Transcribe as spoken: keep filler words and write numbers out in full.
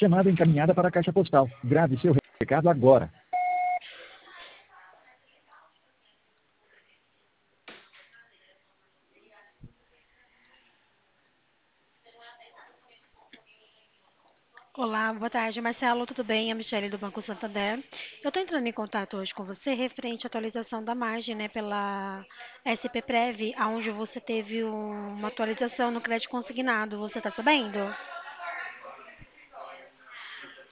Chamada encaminhada para a caixa postal. Grave seu recado agora. Olá, boa tarde, Marcelo, tudo bem? É a Michelle do Banco Santander. Eu estou entrando em contato hoje com você referente à atualização da margem, né, pela S P Prev, onde você teve um- uma atualização no crédito consignado. Você está sabendo?